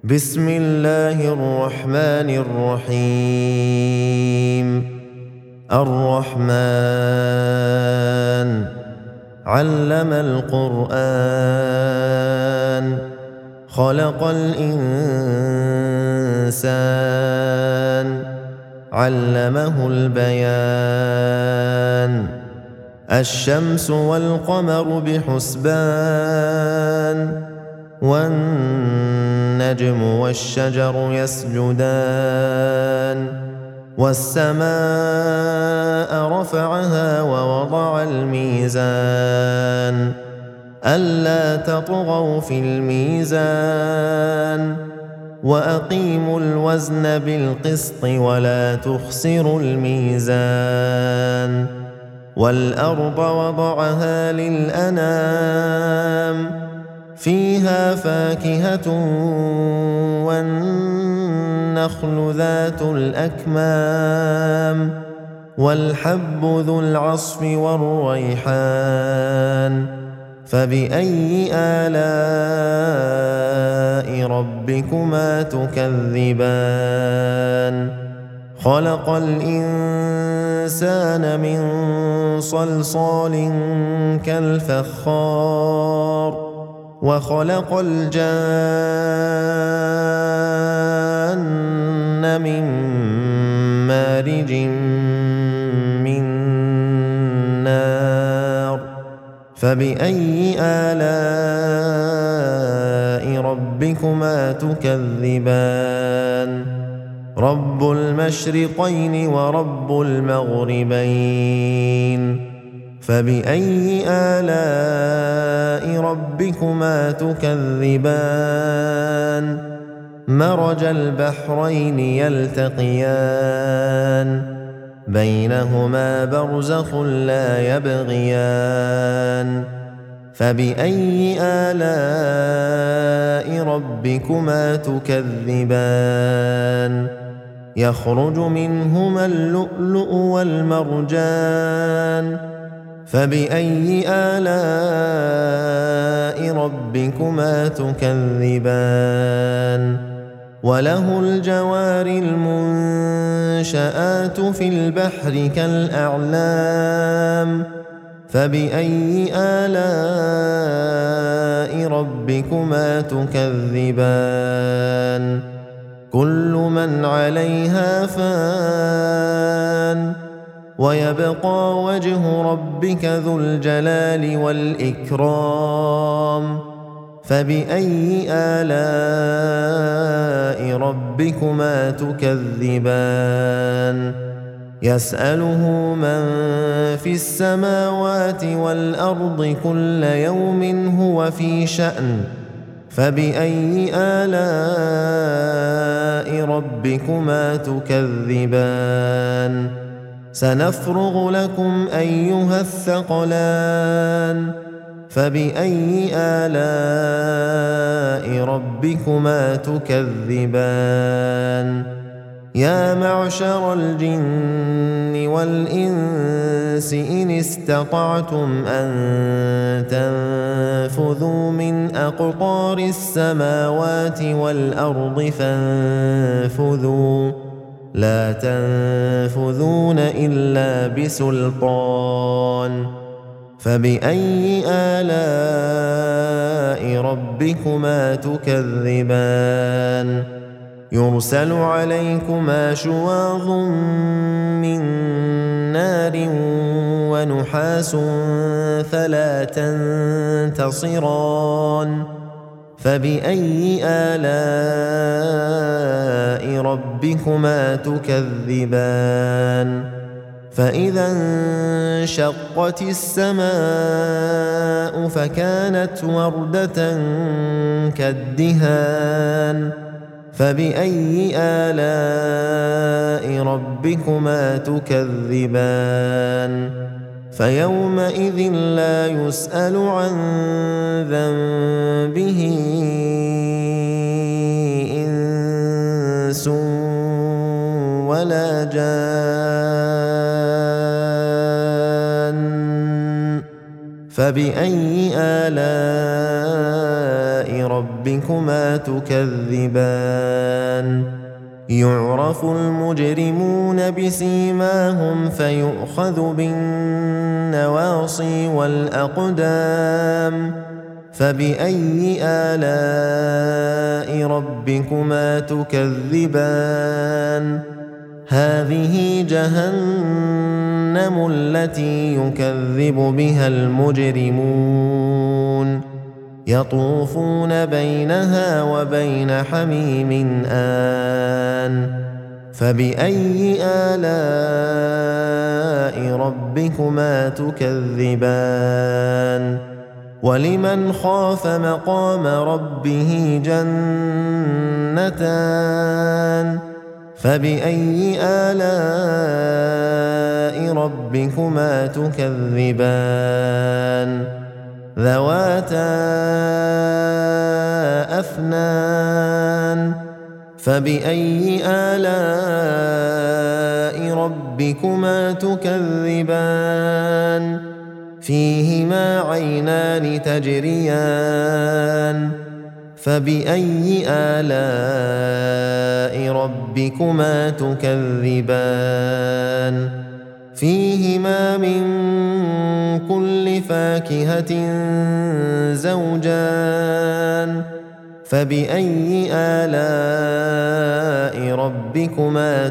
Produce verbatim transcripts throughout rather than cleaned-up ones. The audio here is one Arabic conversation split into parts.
بسم الله الرحمن الرحيم الرحمن علم القرآن خلق الإنسان علمه البيان الشمس والقمر بحسبان والنجم والشجر يسجدان والسماء رفعها ووضع الميزان ألا تطغوا في الميزان وأقيموا الوزن بالقسط ولا تخسروا الميزان والأرض وضعها للأنام فيها فاكهة والنخل ذات الأكمام والحب ذو العصف والريحان فبأي آلاء ربكما تكذبان خلق الإنسان من صلصال كالفخار وخلق الجان من مارج من نار فبأي آلاء ربكما تكذبان رب المشرقين ورب المغربين فبأي آلاء ربكما تكذبان مرج البحرين يلتقيان بينهما برزخ لا يبغيان فبأي آلاء ربكما تكذبان يخرج منهما اللؤلؤ والمرجان فبأي آلاء ربكما تكذبان وله الجوار المنشآت في البحر كالأعلام فبأي آلاء ربكما تكذبان كل من عليها فان ويبقى وجه ربك ذو الجلال والإكرام فبأي آلاء ربكما تكذبان يسأله من في السماوات والأرض كل يوم هو في شأن فبأي آلاء ربكما تكذبان سنفرغ لكم أيها الثقلان فبأي آلاء ربكما تكذبان يا معشر الجن والإنس إن استطعتم أن تنفذوا من أقطار السماوات والأرض فانفذوا لا تنفذون إلا بسلطان فبأي آلاء ربكما تكذبان يرسل عليكما شواظ من نار ونحاس فلا تنتصران فبأي آلاء ربكما تكذبان فإذا انشقت السماء فكانت وردة كالدهان فبأي آلاء ربكما تكذبان فيومئذ لا يسأل عن ذنبه إنس ولا جان فبأي آلاء ربكما تكذبان يعرف المجرمون بسيماهم فيؤخذ بالنواصي والأقدام فبأي آلاء ربكما تكذبان هذه جهنم التي يكذب بها المجرمون يطوفون بينها وبين حميم آن فبأي آلاء ربكما تكذبان ولمن خاف مقام ربه جنتان فبأي آلاء ربكما تكذبان ذواتا أفنان فبأي آلاء ربكما تكذبان فيهما عينان تجريان فبأي آلاء ربكما تكذبان فيهما من كل فاكهة زوجان فبأي آلاء ربكما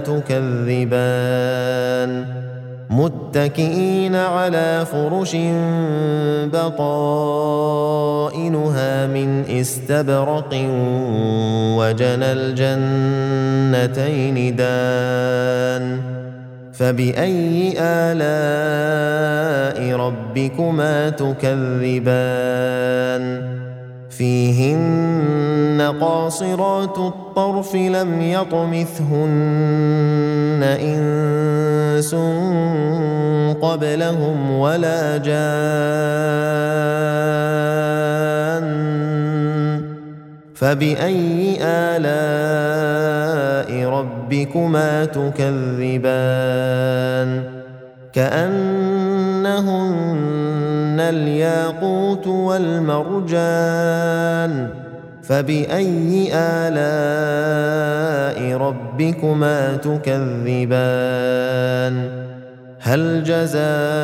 تكذبان متكئين على فرش بطائنها من استبرق وجنى الجنتين دان فبأي آلاء ربكما تكذبان فيهن قاصرات الطرف لم يطمثهن إنس قبلهم ولا جان فبأي آلاء ربكما تكذبان كأنهن الياقوت والمرجان فبأي آلاء ربكما تكذبان هل جزاء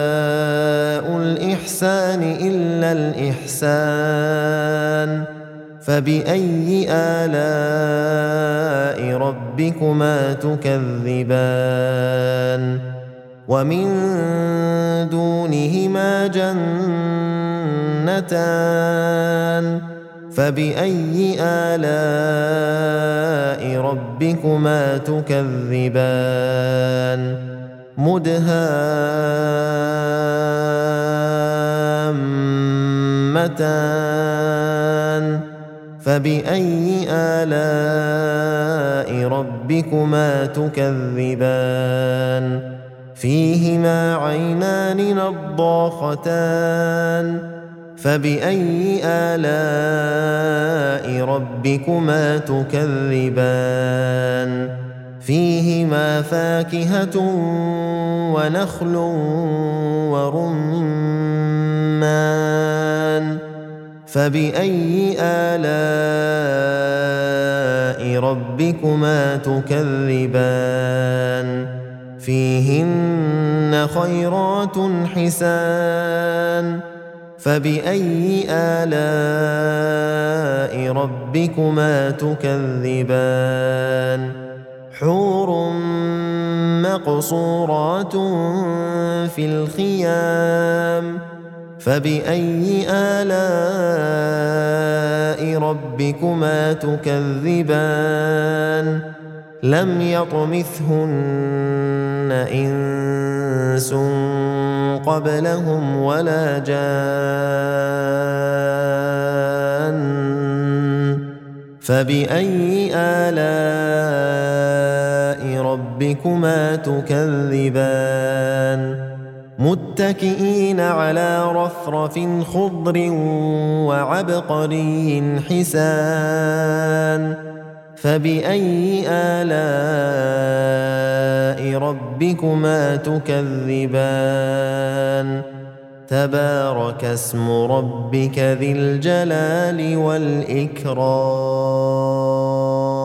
الإحسان إلا الإحسان فبأي آلاء ربكما تكذبان ومن دونهما جنتان فبأي آلاء ربكما تكذبان مدهامتان فبأي آلاء ربكما تكذبان فيهما عينان نضاختان فبأي آلاء ربكما تكذبان فيهما فاكهة ونخل ورمان فبأي آلاء ربكما تكذبان فيهن خيرات حسان فبأي آلاء ربكما تكذبان حور مقصورات في الخيام فبأي آلاء ربكما تكذبان لم يطمثهن إنس قبلهم ولا جان فبأي آلاء ربكما تكذبان متكئين على رفرف خضر وعبقري حسان فبأي آلاء ربكما تكذبان تبارك اسم ربك ذي الجلال والإكرام.